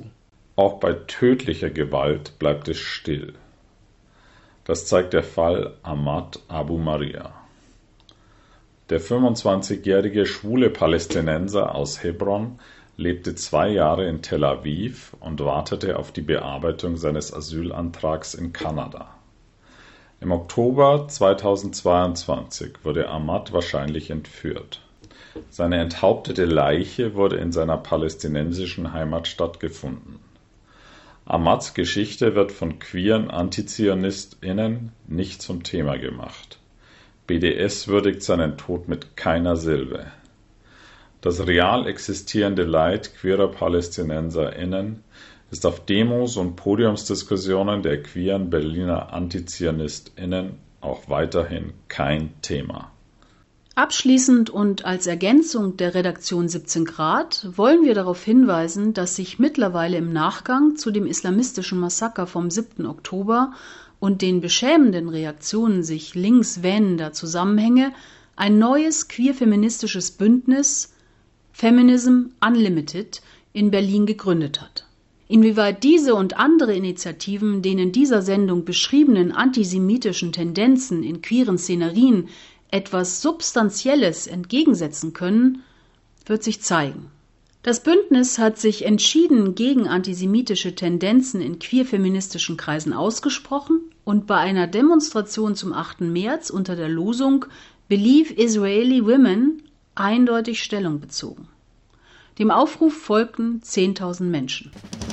Auch bei tödlicher Gewalt bleibt es still. Das zeigt der Fall Ahmad Abu Maria. Der 25-jährige schwule Palästinenser aus Hebron lebte 2 Jahre in Tel Aviv und wartete auf die Bearbeitung seines Asylantrags in Kanada. Im Oktober 2022 wurde Ahmad wahrscheinlich entführt. Seine enthauptete Leiche wurde in seiner palästinensischen Heimatstadt gefunden. Ahmads Geschichte wird von queeren AntizionistInnen nicht zum Thema gemacht. BDS würdigt seinen Tod mit keiner Silbe. Das real existierende Leid queerer PalästinenserInnen ist auf Demos und Podiumsdiskussionen der queeren Berliner AntizionistInnen auch weiterhin kein Thema. Abschließend und als Ergänzung der Redaktion 17 Grad wollen wir darauf hinweisen, dass sich mittlerweile im Nachgang zu dem islamistischen Massaker vom 7. Oktober und den beschämenden Reaktionen sich links wähnender Zusammenhänge ein neues queer-feministisches Bündnis Feminism Unlimited in Berlin gegründet hat. Inwieweit diese und andere Initiativen den in dieser Sendung beschriebenen antisemitischen Tendenzen in queeren Szenerien etwas Substanzielles entgegensetzen können, wird sich zeigen. Das Bündnis hat sich entschieden gegen antisemitische Tendenzen in queer-feministischen Kreisen ausgesprochen und bei einer Demonstration zum 8. März unter der Losung Believe Israeli Women eindeutig Stellung bezogen. Dem Aufruf folgten 10.000 Menschen.